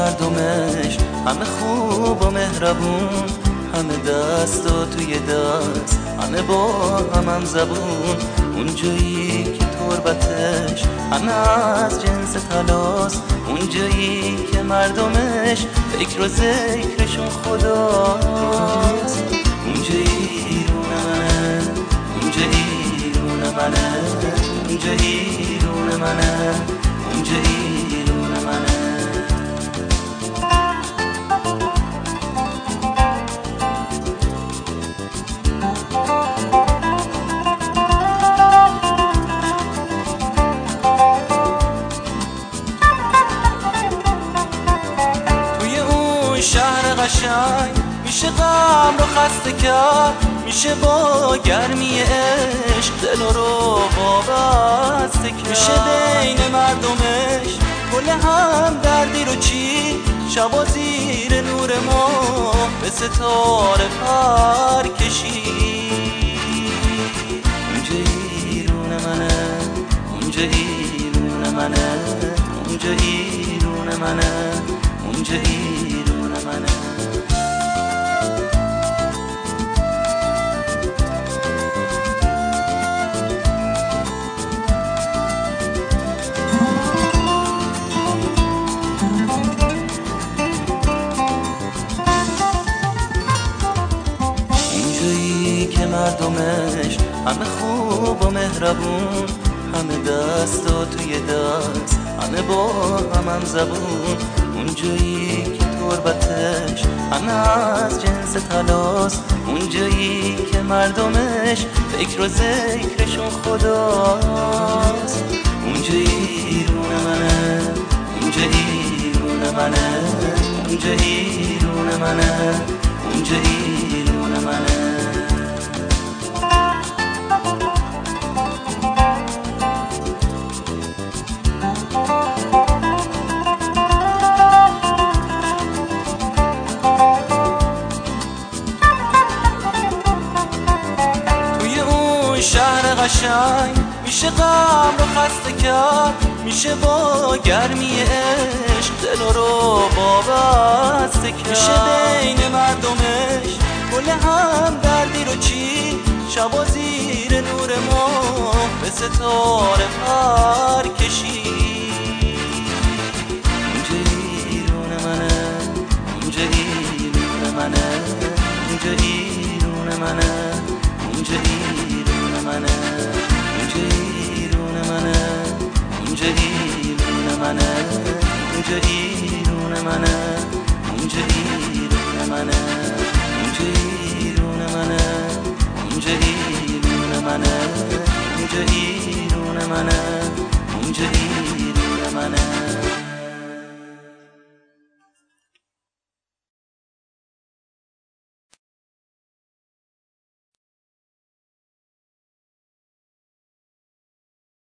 مردمش همه خوب و مهربون، همه دست و توی دست، همه با هم زبون. اون جایی که تربتش همه از جنس طلاست، اون جایی که مردمش فکر و ذکرشون خداست. اونجا ایرون منه، اونجا ایرون منه، اونجا ایرون منه، اونجا ایرون منه. شهر قشنگ میشه غم رو خسته کرد، میشه با گرمی عشق دل رو وابسته کرد. میشه بین مردمش گل هم دردی رو چی، شبا زیر نور ما به ستاره پر کشید. اونجا ایرون منه، اونجا ایرون منه، اونجا ایرون منه، اونجا ایرون منه. اینجایی که مردمش همه خوب و مهربون، همه دست و توی دست، همه با هم زبون. اونجایی که تربتش همه از جنس طلاست، اونجایی که مردمش فکر و ذکرشون خداست. اونجا ایرون منه، اونجا ایرون منه، اونجا ایرون منه، اونجا ایرون منه. شهر قشنگ میشه غم رو خسته کرد، میشه با گرمی عشق دل رو وابسته کرد. میشه بین مردمش گل هم دردی رو چی، شبا زیر نور ما به ستاره پر کشید. اونجا ایرون منه، اونجا ایرون منه، اونجا ایرون منه، اونجا ایرون منه، اونجا ایرون منه، اونجا ایرون منه، اونجا ایرون منه، اونجا ایرون منه، اونجا ایرون منه، اونجا ایرون منه، اونجا ایرون منه، اونجا ایرون